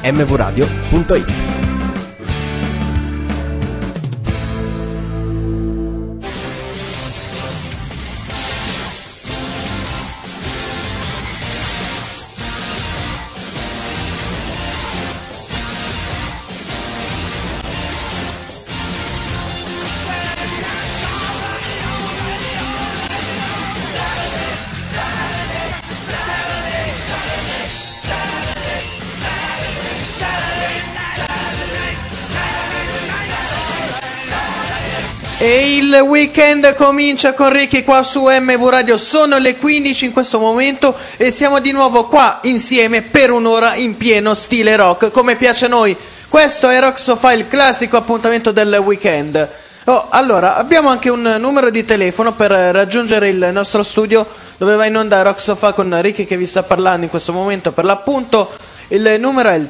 mvradio.it. E il weekend comincia con Ricky qua su MV Radio. Sono le 15 in questo momento e siamo di nuovo qua insieme per un'ora in pieno stile rock, come piace a noi. Questo è Rock Sofa, il classico appuntamento del weekend. Allora, abbiamo anche un numero di telefono per raggiungere il nostro studio dove va in onda Rock Sofa con Ricky che vi sta parlando in questo momento per l'appunto. Il numero è il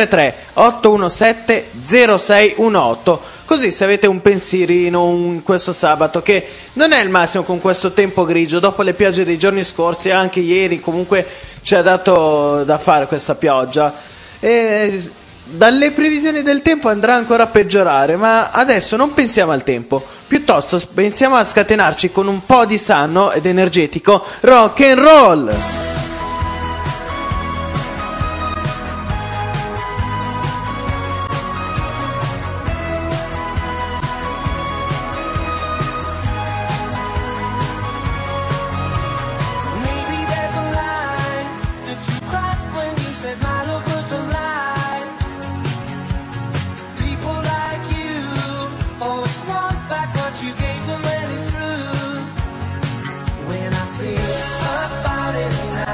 333-817-0618. Così se avete un pensierino questo sabato, che non è il massimo con questo tempo grigio, dopo le piogge dei giorni scorsi, anche ieri comunque ci ha dato da fare questa pioggia. E dalle previsioni del tempo andrà ancora a peggiorare, ma adesso non pensiamo al tempo, piuttosto pensiamo a scatenarci con un po' di sano ed energetico rock and roll. When I feel about it.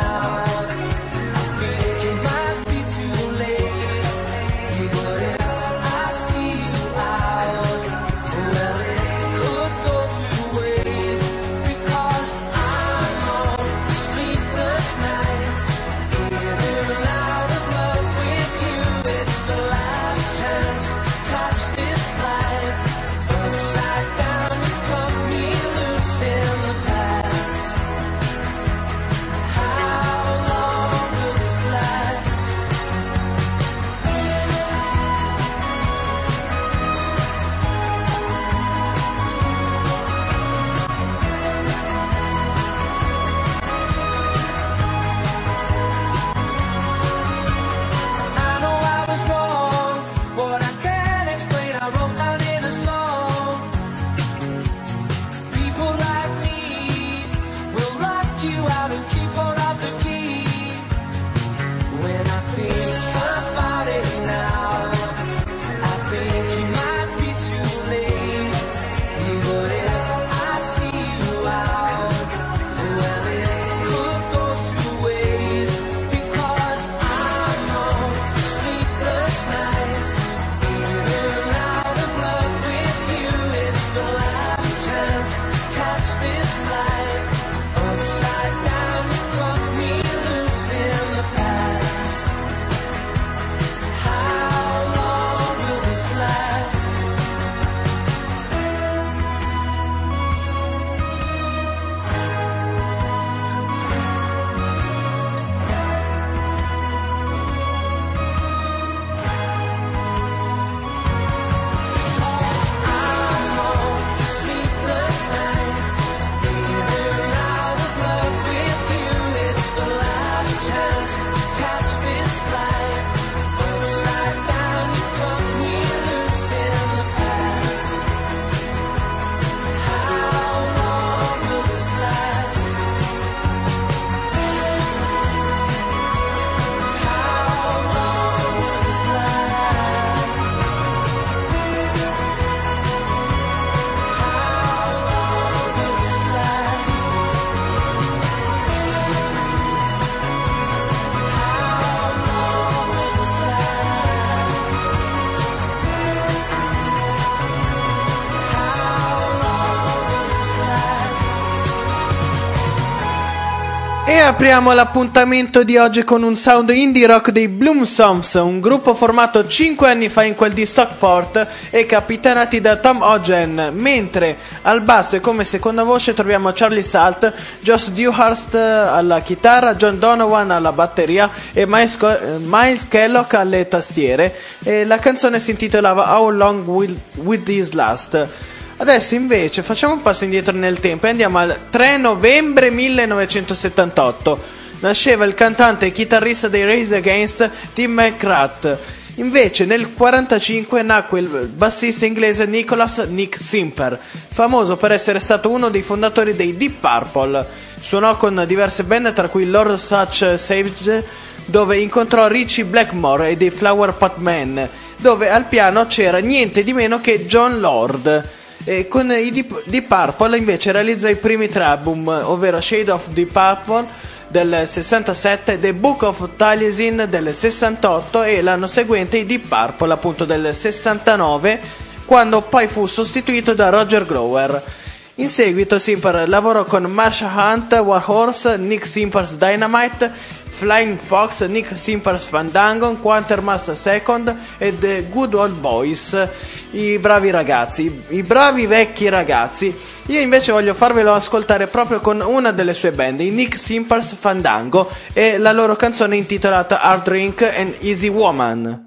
apriamo l'appuntamento di oggi con un sound indie rock dei Bloomsomps, un gruppo formato 5 anni fa in quel di Stockport e capitanati da Tom Ogden, mentre al basso e come seconda voce troviamo Charlie Salt, Josh Dewhurst alla chitarra, John Donovan alla batteria e Miles Kellogg alle tastiere, e la canzone si intitolava How Long Will This Last? Adesso invece facciamo un passo indietro nel tempo e andiamo al 3 novembre 1978. Nasceva il cantante e chitarrista dei Rage Against, Tim McGrath. Invece nel 1945 nacque il bassista inglese Nick Simper, famoso per essere stato uno dei fondatori dei Deep Purple. Suonò con diverse band, tra cui Lord Such Savage, dove incontrò Ritchie Blackmore, e dei Flower Pot Men, dove al piano c'era niente di meno che John Lord. E con i Deep Purple invece realizza i primi tre album, ovvero Shade of Deep Purple del 67, The Book of Taliesin del 68 e l'anno seguente i Deep Purple appunto del 69, quando poi fu sostituito da Roger Glover. In seguito Simper lavorò con Marsha Hunt, Warhorse, Nick Simper's Dynamite, Flying Fox, Nick Simper's Fandango, Quatermass Second e The Good Old Boys, i bravi ragazzi, i bravi vecchi ragazzi. Io invece voglio farvelo ascoltare proprio con una delle sue band, i Nick Simper's Fandango, e la loro canzone intitolata Hard Drink and Easy Woman.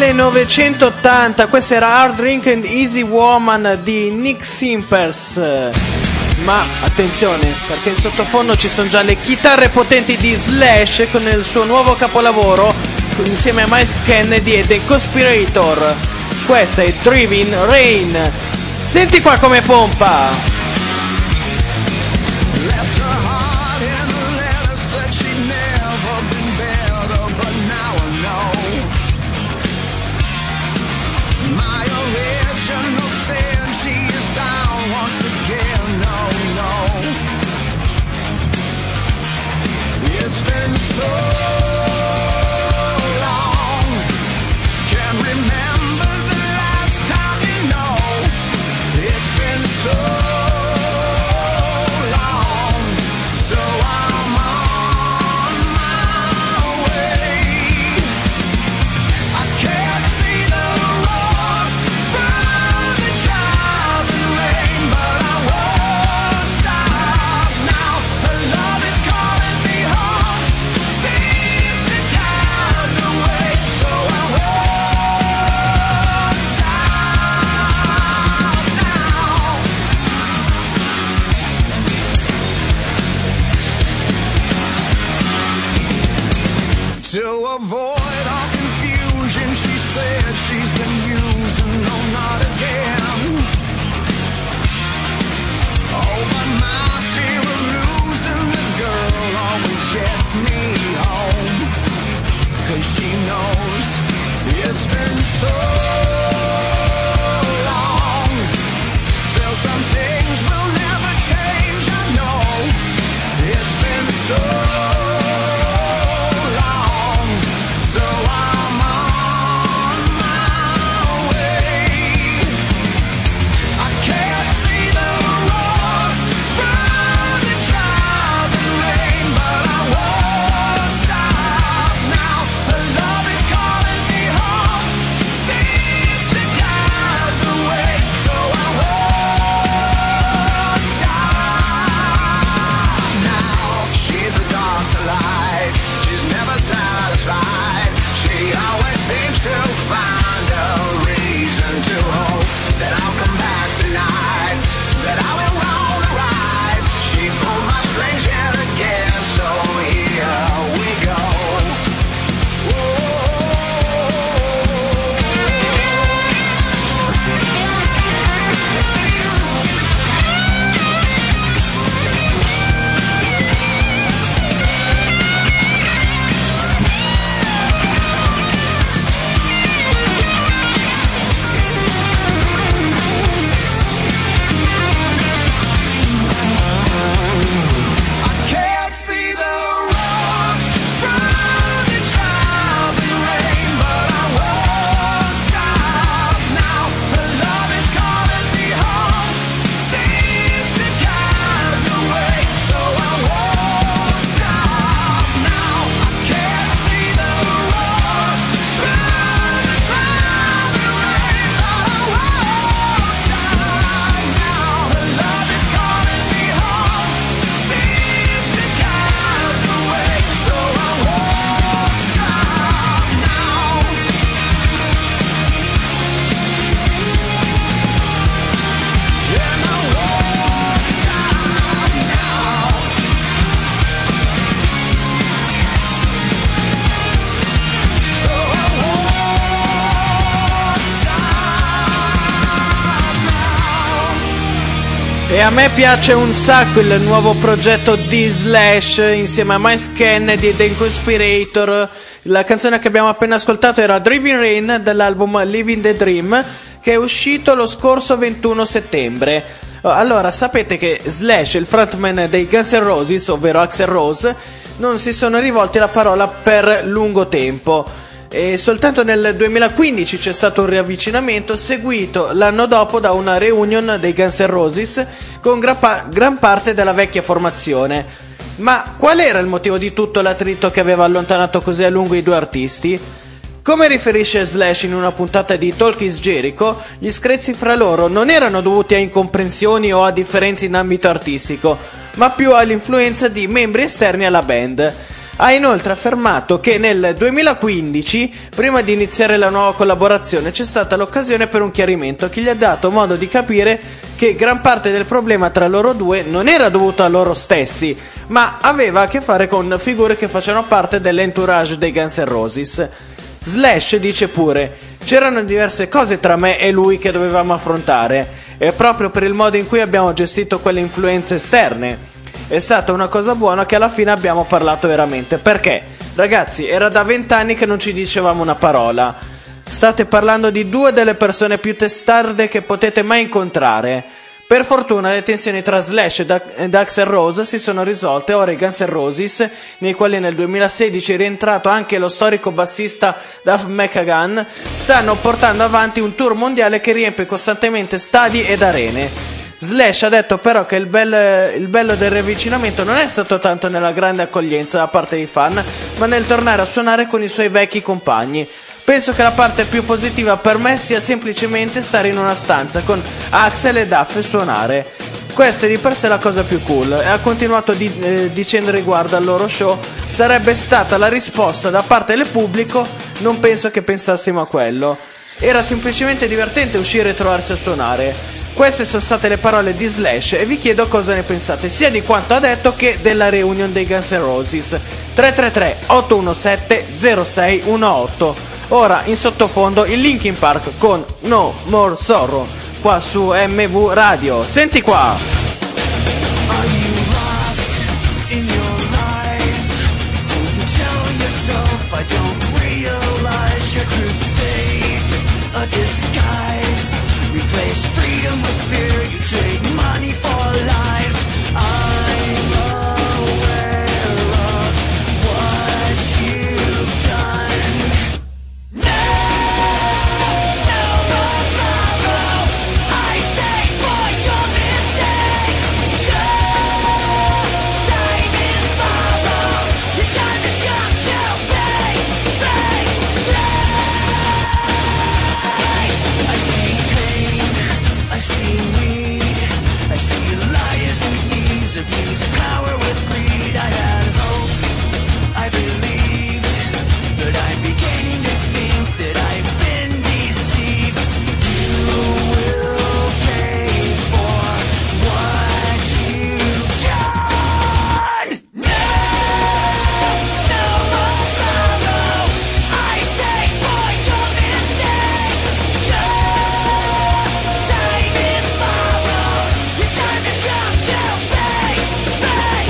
1980, questa era Hard Drink and Easy Woman di Nick Simpers. Ma attenzione, perché in sottofondo ci sono già le chitarre potenti di Slash con il suo nuovo capolavoro insieme a Miles Kennedy e The Conspirator. Questa è Driving Rain. Senti qua come pompa. E a me piace un sacco il nuovo progetto di Slash insieme a Miles Kennedy e The Conspirator. La canzone che abbiamo appena ascoltato era Driving Rain dall'album Living the Dream, che è uscito lo scorso 21 settembre. Allora, sapete che Slash, il frontman dei Guns N' Roses, ovvero Axl Rose, non si sono rivolti la parola per lungo tempo. E soltanto nel 2015 c'è stato un riavvicinamento, seguito l'anno dopo da una reunion dei Guns N' Roses con gran parte della vecchia formazione. Ma qual era il motivo di tutto l'attrito che aveva allontanato così a lungo i due artisti? Come riferisce Slash in una puntata di Talk is Jericho, gli screzi fra loro non erano dovuti a incomprensioni o a differenze in ambito artistico, ma più all'influenza di membri esterni alla band. Ha inoltre affermato che nel 2015, prima di iniziare la nuova collaborazione, c'è stata l'occasione per un chiarimento che gli ha dato modo di capire che gran parte del problema tra loro due non era dovuto a loro stessi, ma aveva a che fare con figure che facevano parte dell'entourage dei Guns N' Roses. Slash dice pure: c'erano diverse cose tra me e lui che dovevamo affrontare, e proprio per il modo in cui abbiamo gestito quelle influenze esterne è stata una cosa buona che alla fine abbiamo parlato veramente. Perché, ragazzi, era da 20 anni che non ci dicevamo una parola. State parlando di due delle persone più testarde che potete mai incontrare. Per fortuna le tensioni tra Slash ed Axl Rose si sono risolte. Ora i Guns N' Roses, nei quali nel 2016 è rientrato anche lo storico bassista Duff McKagan, stanno portando avanti un tour mondiale che riempie costantemente stadi ed arene. Slash ha detto però che il bello del riavvicinamento non è stato tanto nella grande accoglienza da parte dei fan, ma nel tornare a suonare con i suoi vecchi compagni. Penso che la parte più positiva per me sia semplicemente stare in una stanza con Axl e Duff e suonare. Questa è di per sé la cosa più cool. E ha continuato dicendo riguardo al loro show: sarebbe stata la risposta da parte del pubblico, non penso che pensassimo a quello. Era semplicemente divertente uscire e trovarsi a suonare. Queste sono state le parole di Slash e vi chiedo cosa ne pensate, sia di quanto ha detto che della reunion dei Guns N' Roses. 333-817-0618. Ora in sottofondo il Linkin Park con No More Sorrow, qua su MV Radio. Senti qua! Are you lost in your lies? Do you tell yourself I don't realize your crusades a disguise? Replace freedom with fear, you trade money for lies. I'm aware of what you've done. No, no more sorrow. I thank for your mistakes. No, time is borrowed. Your time has come to pay, pay, price. I see pain, I see need, I see liars and thieves abuse power with greed. I had hope, I believed, but I'm beginning to think that I've been deceived. You will pay for what you've done. No, no more sorrow. I thank for your mistakes. No, time is borrowed. Your time has come to pay, pay,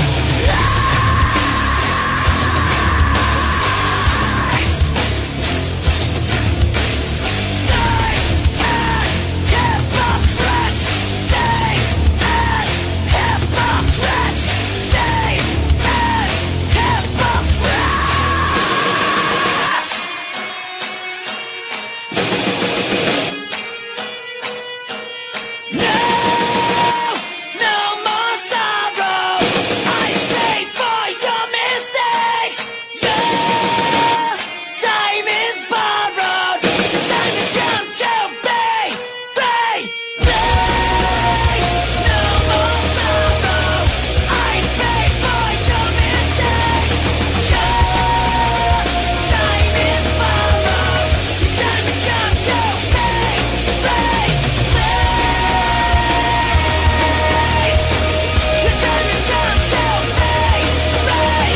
price. Days and hypocrites. Days and hypocrites. Days and hypocrites. No, no more sorrow. I paid for your mistakes. Yeah, time is borrowed. The time has come to pay, pay, price. No more sorrow. I paid for your mistakes. Yeah, time is borrowed. The time has come to pay, pay, price. The time has come to pay, pay,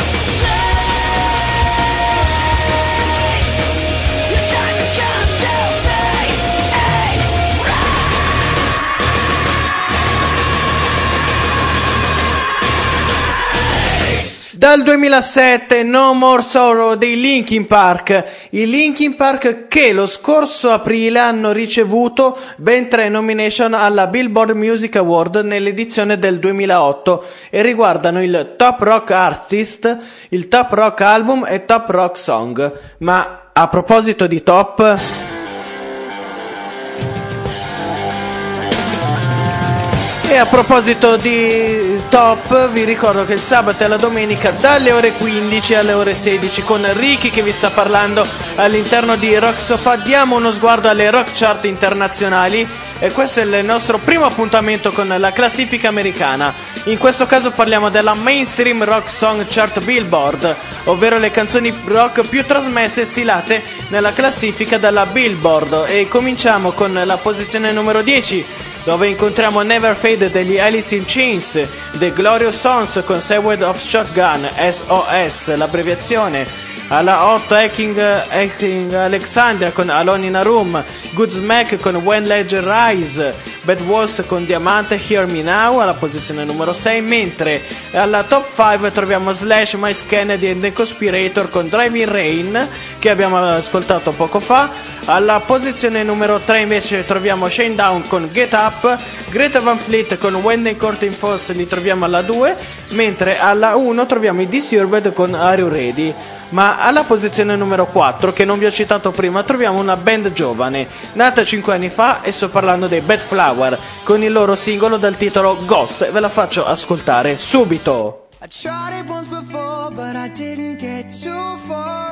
price. The time has come to pay, price. Dal 2007 No More Sorrow dei Linkin Park, i Linkin Park che lo scorso aprile hanno ricevuto ben 3 nomination alla Billboard Music Award nell'edizione del 2008 e riguardano il Top Rock Artist, il Top Rock Album e Top Rock Song. Ma a proposito di top, e a proposito di top, vi ricordo che il sabato e la domenica dalle ore 15 alle ore 16 con Ricky che vi sta parlando all'interno di Rock Sofa diamo uno sguardo alle rock chart internazionali e questo è il nostro primo appuntamento con la classifica americana. In questo caso parliamo della Mainstream Rock Song Chart Billboard, ovvero le canzoni rock più trasmesse e stilate nella classifica dalla Billboard, e cominciamo con la posizione numero 10, dove incontriamo Never Fade degli Alice in Chains, The Glorious Sons con Sewed of Shotgun, SOS, l'abbreviazione. Alla 8 Hacking Alexandria con Alone in a Room, Godsmack con When Legend Rise, Bad Wolves con Diamante Hear Me Now alla posizione numero 6, mentre alla top 5 troviamo Slash, Miles Kennedy and The Conspirator con Driving Rain, che abbiamo ascoltato poco fa. Alla posizione numero 3 invece troviamo Shane Down con Get Up, Greta Van Fleet con When They Courting Falls, li troviamo alla 2, mentre alla 1 troviamo i Disturbed con Are You Ready. Ma alla posizione numero 4, che non vi ho citato prima, troviamo una band giovane, nata 5 anni fa, e sto parlando dei Bad Flower, con il loro singolo dal titolo Ghost, e ve la faccio ascoltare subito. I tried it once before, but I didn't get too far.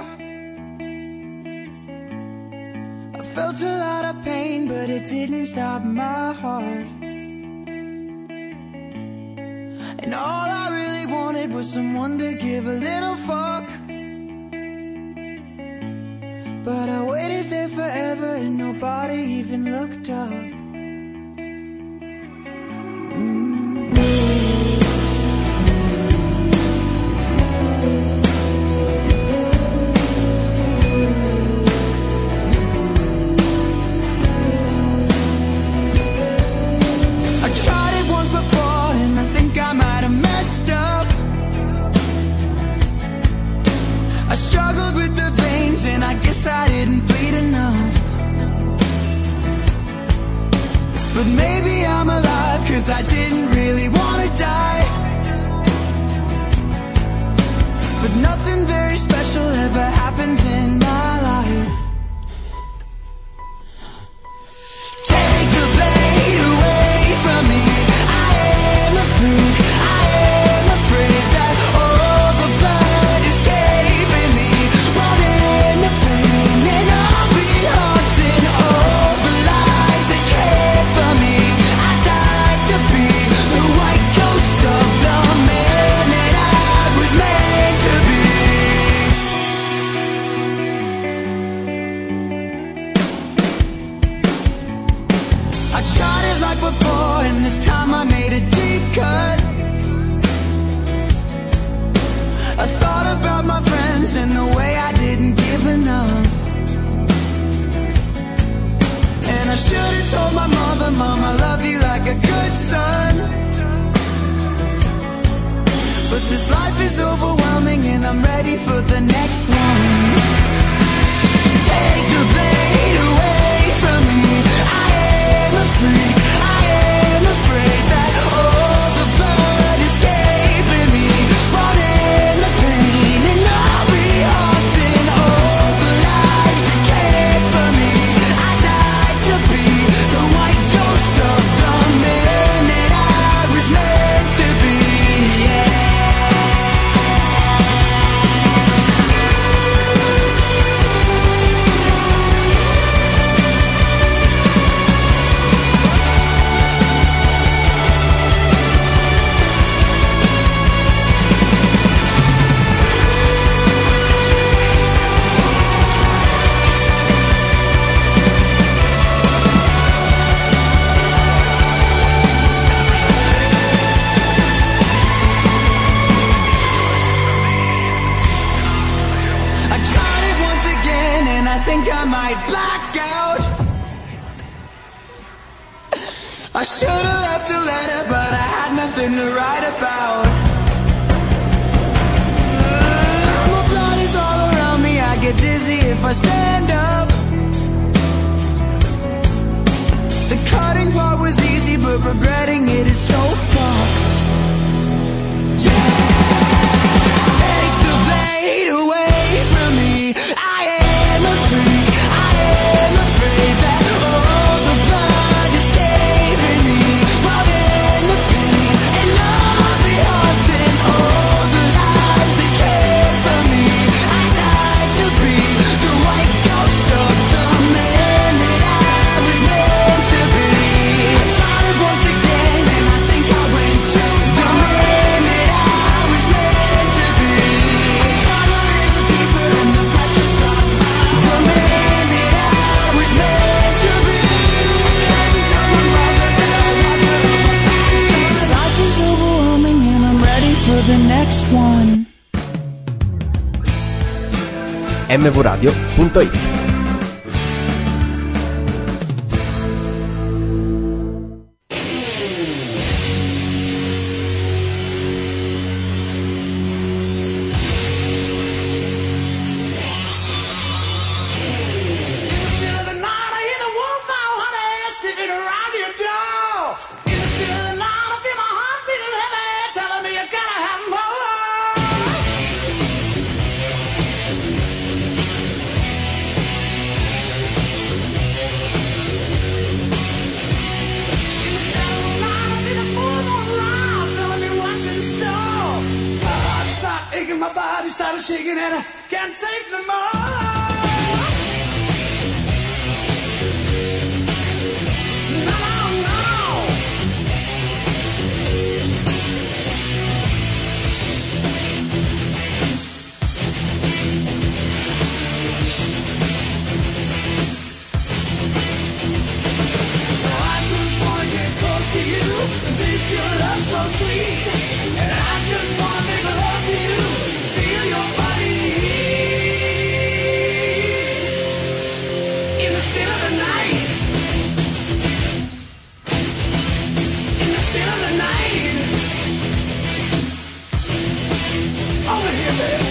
I felt a lot of pain, but it didn't stop my heart. And all I really wanted was someone to give a little fuck. But I waited there forever and nobody even looked up. I tried it once before and I think I might have messed up. I struggled with the veins and I guess I didn't bleed enough. But maybe I'm alive cause I didn't really wanna die. But nothing very special ever happens in my life. Take the blade away from me. I am a freak, I am afraid that all the blood escaping me, running the pain, and I'll be haunting all the lives that cared for me. I died to be the white ghost of the man that I was meant to be. I tried it like before and this time I made a deep cut. I thought about my friends and the way I didn't give enough. And I should have told my mother, Mom, I love you like a good son. But this life is overwhelming and I'm ready for the next one. Take the pain away from me. I am a freak, I am afraid that all the blood escaping me, running the pain, and I'll be haunting all the lives that cared for me. I died to be the white ghost of the man that I was meant to be. Yeah. I tried it once again and I think I might black out. I should have left a letter but I had nothing to write about. My blood is all around me, I get dizzy if I stand up. The cutting part was easy but regretting it is so fucked. Take the blade away from me. I am a freak, I am afraid that all the blood is escaping me, running the pain, and I'll be haunting all the lives that cared for me. I died to be the white ghost of the next one. mvradio.it. My body started shaking and I can't take no more. Taste your love so sweet, and I just wanna make love to you. Feel your body in the still of the night. In the still of the night. Over here, baby.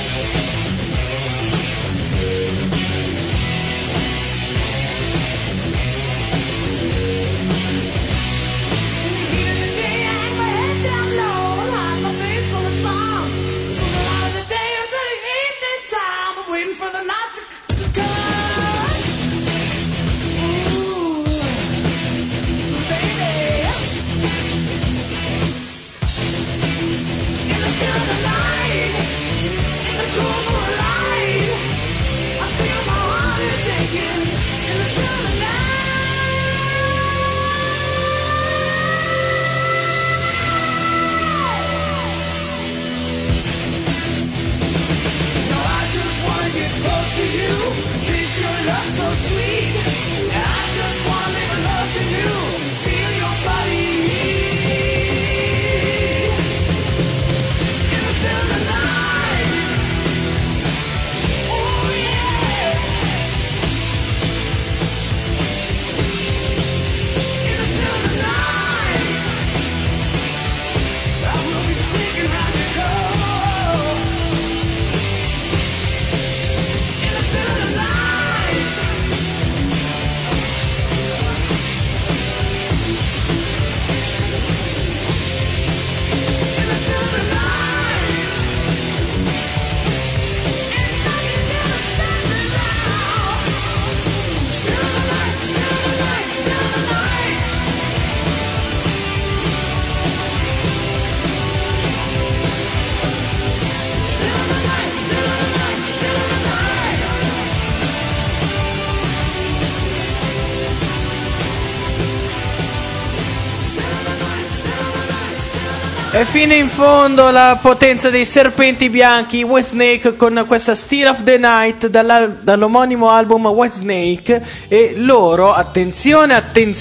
E fino in fondo la potenza dei serpenti bianchi, Whitesnake, con questa Still of the Night dall'omonimo album Whitesnake. E loro, attenzione,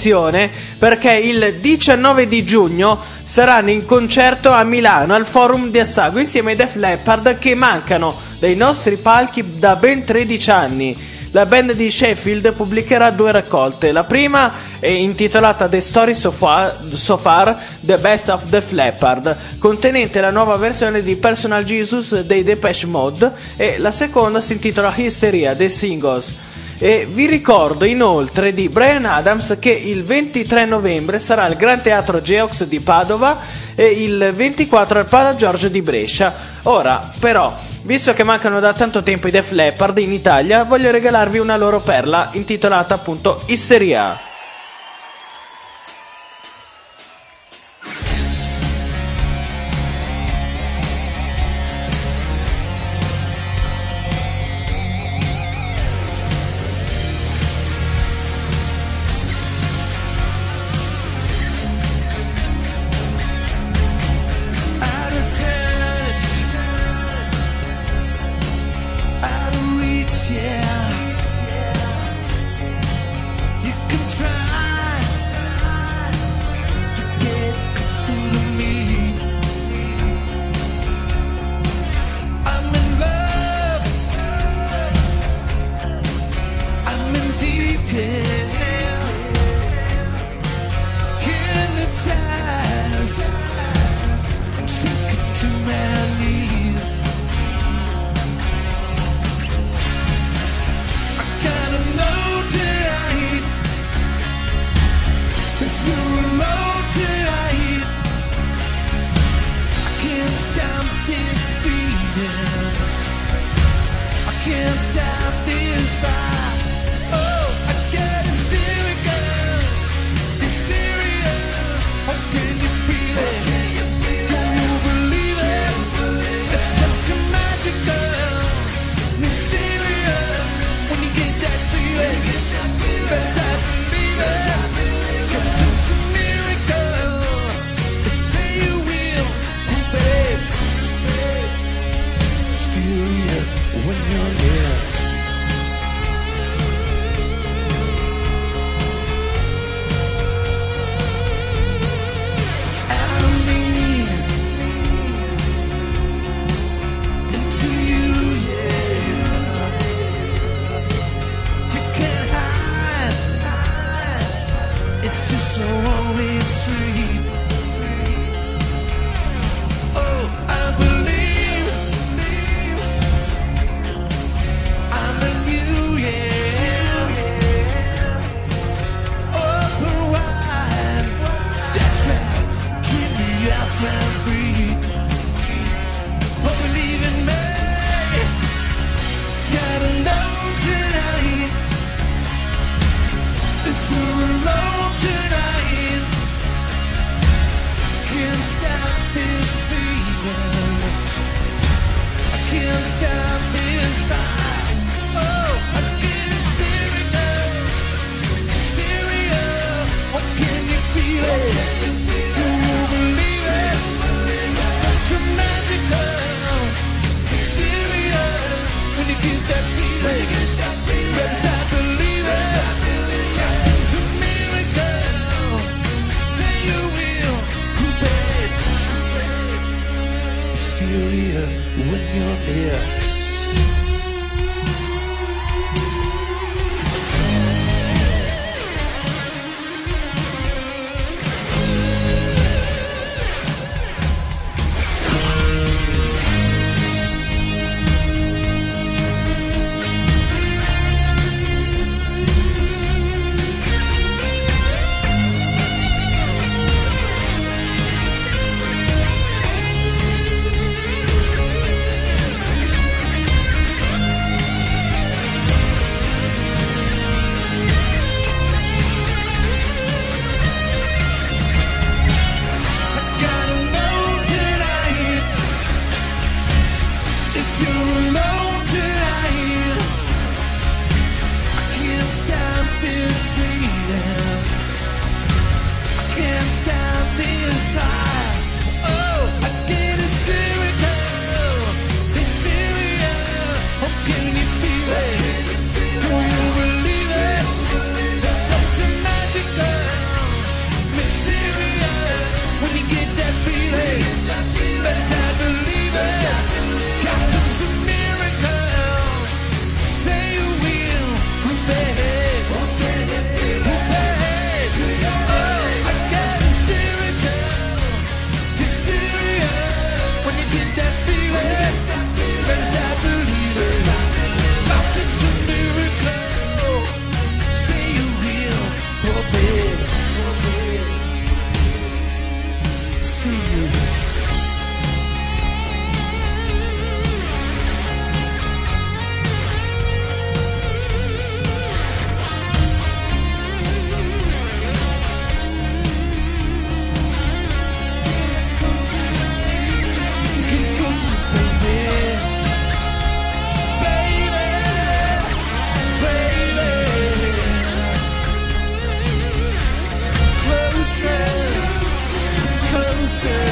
perché il 19 di giugno saranno in concerto a Milano al Forum di Assago insieme ai Def Leppard, che mancano dai nostri palchi da ben 13 anni. La band di Sheffield pubblicherà 2 raccolte. La prima è intitolata The Story So Far, The Best of Def Leppard, contenente la nuova versione di Personal Jesus dei Depeche Mode, e la seconda si intitola Hysteria, The Singles. E vi ricordo inoltre di Bryan Adams, che il 23 novembre sarà al Gran Teatro Geox di Padova e il 24 al Pala Giorgio di Brescia. Ora, però, visto che mancano da tanto tempo i Def Leppard in Italia, voglio regalarvi una loro perla intitolata appunto Hysteria. Yeah, you can try. always free. Oh, I believe I'm in you, yeah. Open wide, that's right. Keep me out and free. Oh, believe in me. Gotta know tonight. If you're alone tonight, can't stop this feeling. I can't stop this fight. Oh, I get hysteria, hysteria. What can you feel it? Do you believe it? It's such a magical hysteria. When you get that feeling, better stop believing. Yes, it's a miracle. Say you will, who bet? Hysteria when you're near. Gotta know tonight. If you're alone tonight, I can't stop this feeling. I can't stop this fight. Oh, I get hysterical, hysteria. Oh, can you feel it? Do you believe it? It's such a magical mysteria. When you get that feeling, better start believing. 'Cause it's a miracle. Say you will, who bet? Who bet? Oh, I got hysterical, hysteria. When you get that feeling, better start believing. 'Cause it's a miracle. Say you will, who bet? See you. Get closer, baby. Baby, baby. Closer, closer.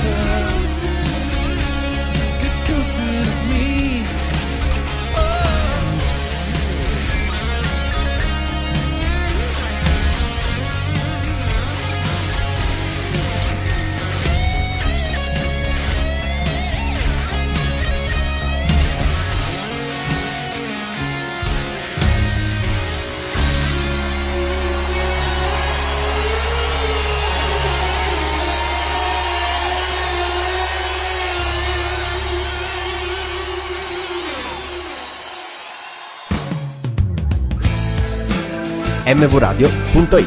Get closer to me. Oh. mvradio.it.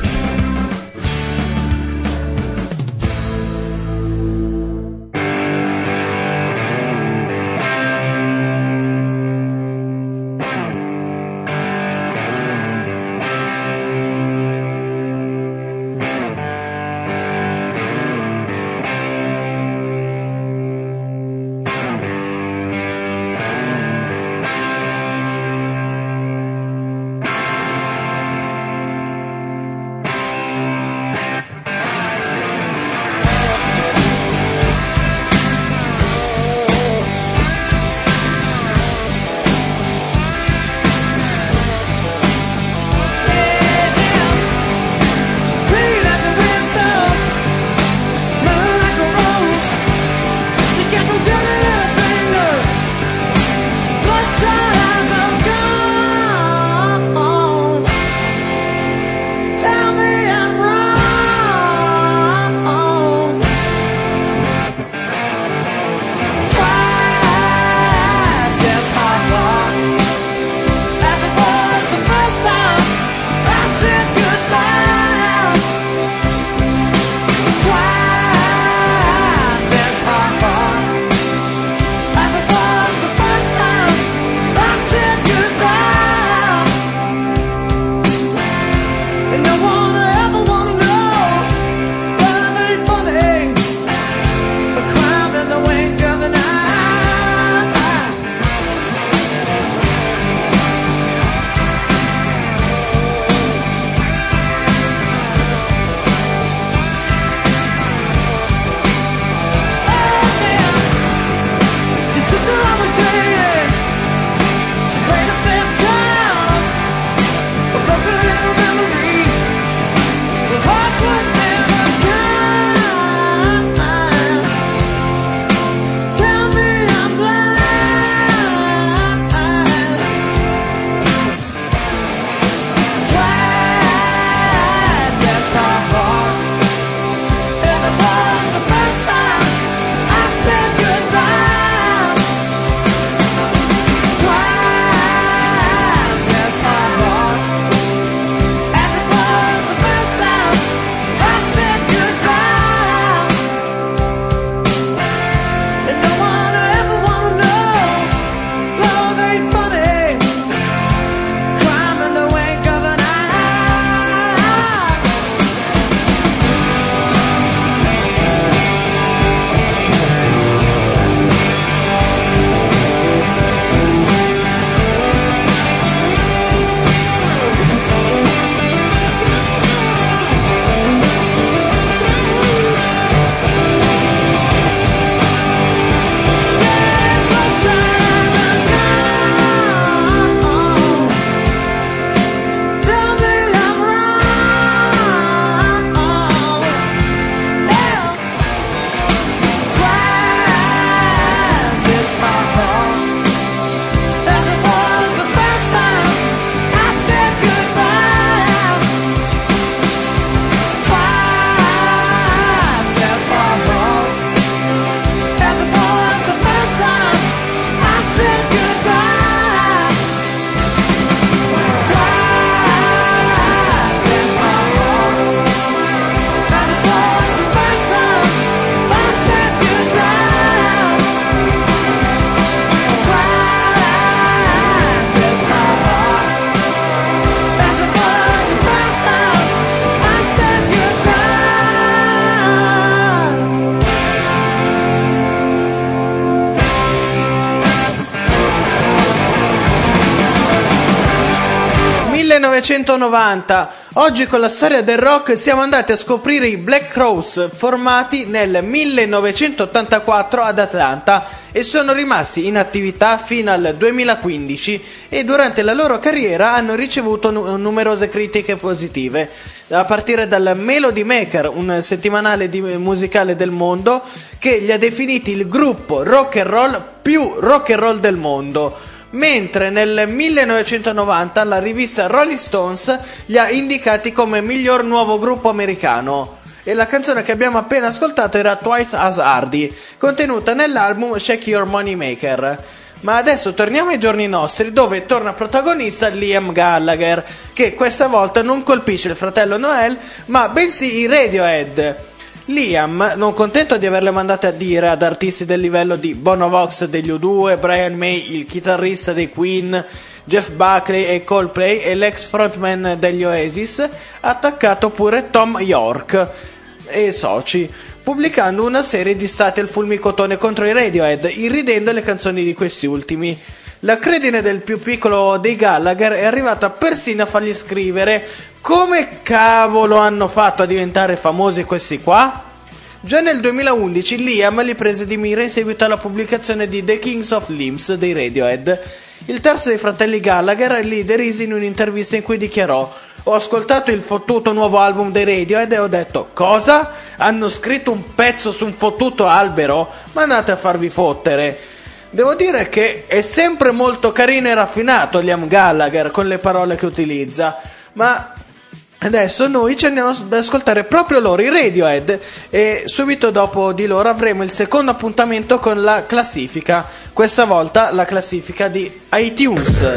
1990. Oggi con la storia del rock siamo andati a scoprire i Black Crowes, formati nel 1984 ad Atlanta e sono rimasti in attività fino al 2015 e durante la loro carriera hanno ricevuto numerose critiche positive, a partire dal Melody Maker, un settimanale musicale del mondo, che li ha definiti il gruppo rock and roll più rock and roll del mondo. Mentre nel 1990 la rivista Rolling Stones li ha indicati come miglior nuovo gruppo americano. E la canzone che abbiamo appena ascoltato era Twice as Hardy, contenuta nell'album Shake Your Money Maker. Ma adesso torniamo ai giorni nostri, dove torna protagonista Liam Gallagher, che questa volta non colpisce il fratello Noel, ma bensì i Radiohead. Liam, non contento di averle mandate a dire ad artisti del livello di Bono Vox degli U2, Brian May, il chitarrista dei Queen, Jeff Buckley e Coldplay e l'ex frontman degli Oasis, ha attaccato pure Tom York e soci, pubblicando una serie di stati al fulmicotone contro i Radiohead, irridendo le canzoni di questi ultimi. La credine del più piccolo dei Gallagher è arrivata persino a fargli scrivere: come cavolo hanno fatto a diventare famosi questi qua? Già nel 2011 Liam li prese di mira in seguito alla pubblicazione di The Kings of Limbs dei Radiohead. Il terzo dei fratelli Gallagher li derise in un'intervista in cui dichiarò: ho ascoltato il fottuto nuovo album dei Radiohead e ho detto: cosa? Hanno scritto un pezzo su un fottuto albero? Ma andate a farvi fottere. Devo dire che è sempre molto carino e raffinato Liam Gallagher con le parole che utilizza, ma adesso noi ci andiamo ad ascoltare proprio loro, i Radiohead, e subito dopo di loro avremo il secondo appuntamento con la classifica, questa volta la classifica di iTunes.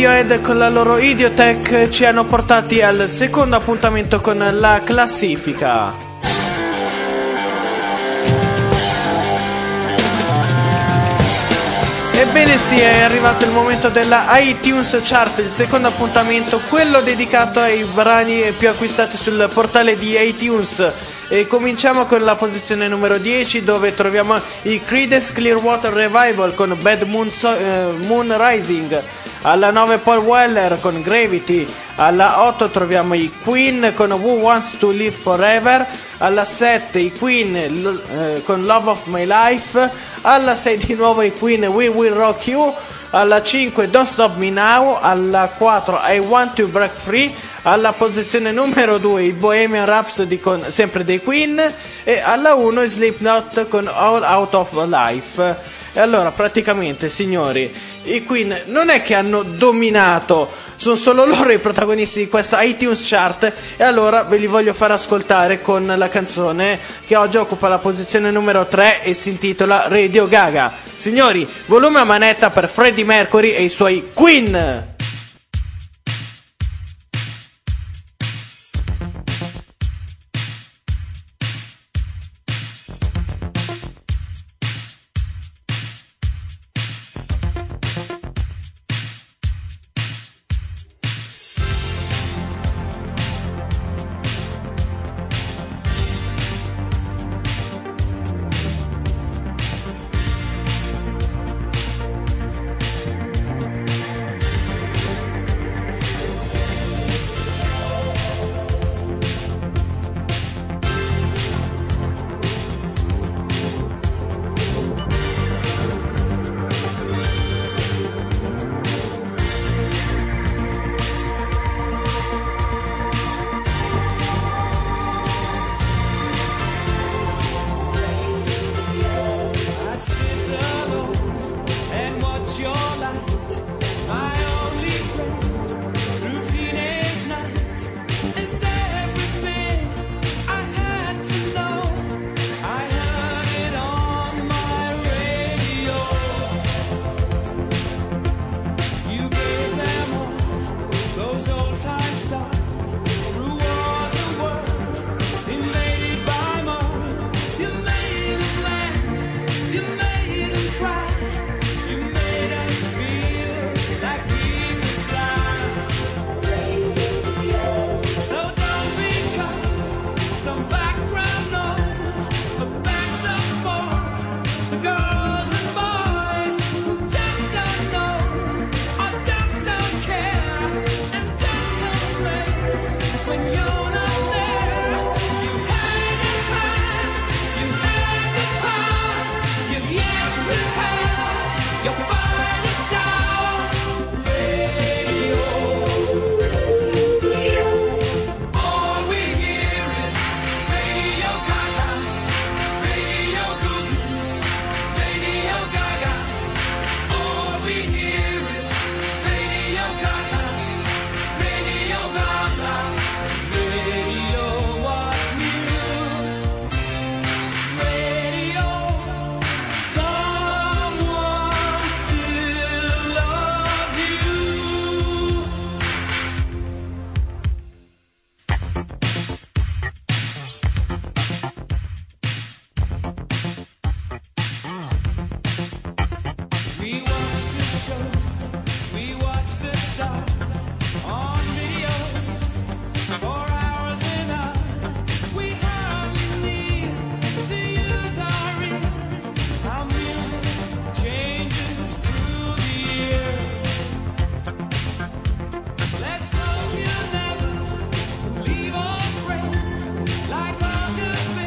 Radiohead con la loro Idiotech ci hanno portati al secondo appuntamento con la classifica. Ebbene sì, è arrivato il momento della iTunes Chart, il secondo appuntamento, quello dedicato ai brani più acquistati sul portale di iTunes. E cominciamo con la posizione numero 10, dove troviamo i Creedence Clearwater Revival con Bad Moon Rising. Alla 9 Paul Weller con Gravity. Alla 8 troviamo i Queen con Who Wants to Live Forever. Alla 7 i Queen con Love of My Life. Alla 6 di nuovo i Queen We Will Rock You. Alla 5 Don't Stop Me Now. Alla 4 I Want to Break Free. Alla posizione numero 2 i Bohemian Rhapsody con sempre dei Queen. E alla 1 i Slipknot con All Out of Life. E allora praticamente, signori, i Queen non è che hanno dominato, sono solo loro i protagonisti di questa iTunes Chart. E allora ve li voglio far ascoltare con la canzone che oggi occupa la posizione numero 3 e si intitola Radio Gaga. Signori, volume a manetta per Freddie Mercury e i suoi Queen.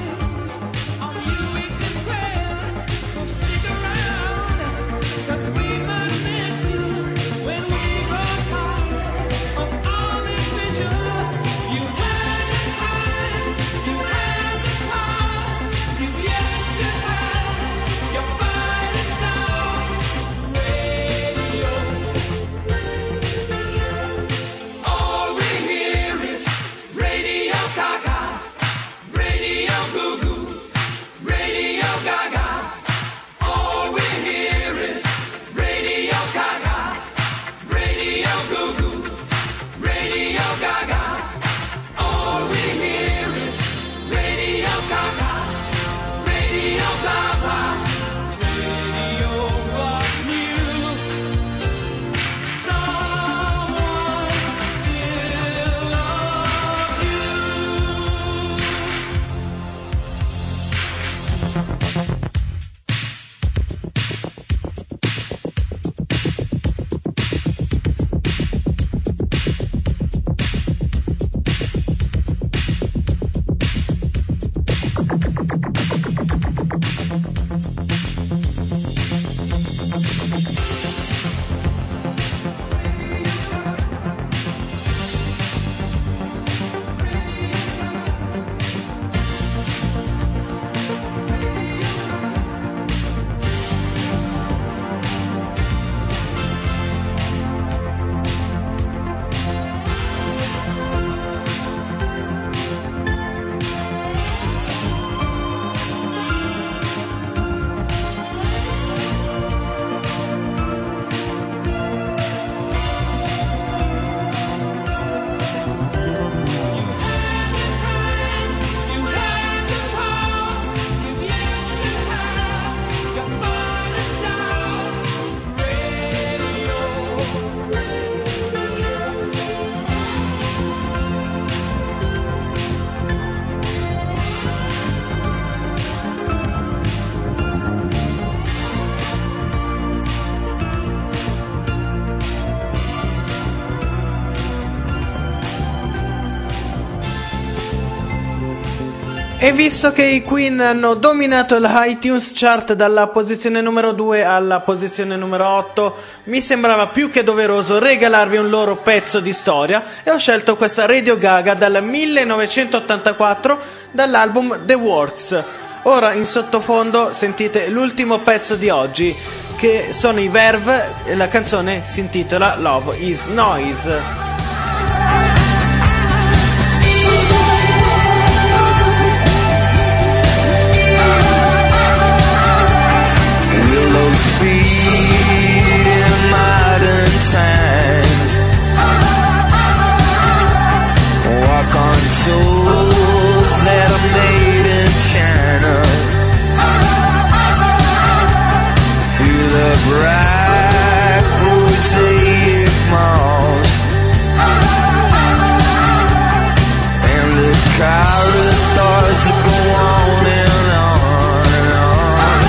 Cause we E visto che i Queen hanno dominato l'iTunes Chart dalla posizione numero 2 alla posizione numero 8, mi sembrava più che doveroso regalarvi un loro pezzo di storia e ho scelto questa Radio Gaga dal 1984 dall'album The Works. Ora in sottofondo sentite l'ultimo pezzo di oggi, che sono i Verve, e la canzone si intitola Love is Noise. Speed in modern times, walk on souls that are made in China, through the bright mosaic malls, and the corridors that go on and on and on.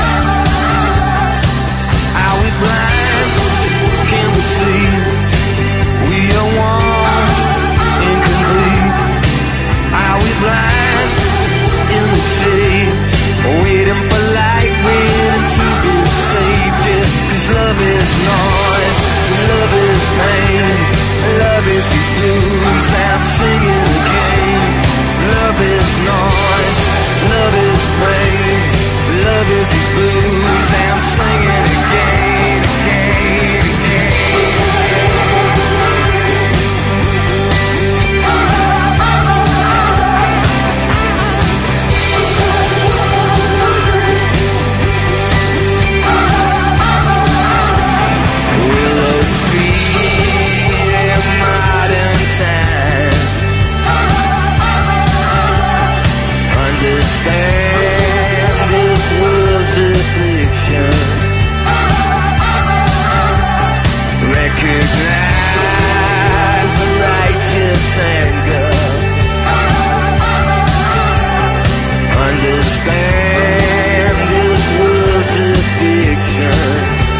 Blind, can we see? We are one, incomplete. Are we blind in the shade, waiting for light, waiting to be saved? Yeah, 'cause love is noise, love is pain, love is these blues that I'm singing again. Love is noise, love is pain, love is these blues that I'm singing again. Understand this world's affliction, recognize the righteous anger, understand this world's addiction.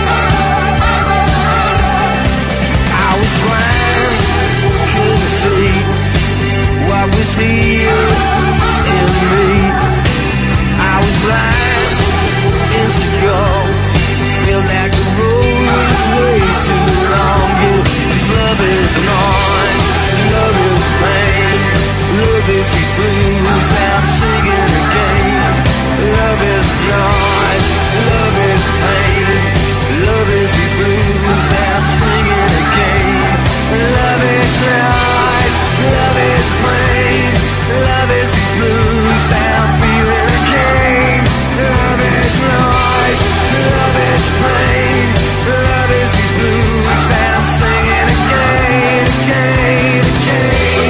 I was blind, couldn't see what was here in me. I was blind, insecure, felt like the road was way too long. Yeah, 'cause love is noise, love is pain, love is these blues I'm singing again. Love is noise, love is pain, love is these blues I'm singing again. Love is noise, love is pain, love is these blues I'm feeling again. Love is noise, love is pain, love is these blues that I'm singing again, again, again.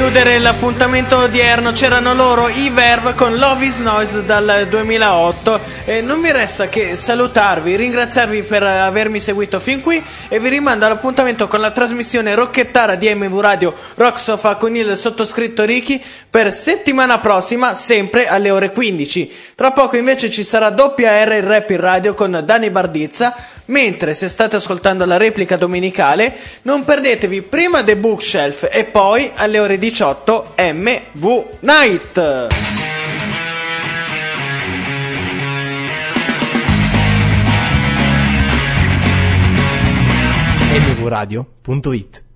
chiudere l'appuntamento odierno c'erano loro, i Verve, con Love is Noise dal 2008. Non mi resta che salutarvi, ringraziarvi per avermi seguito fin qui e vi rimando all'appuntamento con la trasmissione rocchettara di MV Radio Rock Sofa con il sottoscritto Ricky per settimana prossima, sempre alle ore 15. Tra poco invece ci sarà WR il Rap in Radio con Dani Bardizza, mentre se state ascoltando la replica domenicale non perdetevi prima The Bookshelf e poi alle ore 18 MV Night. mvradio.it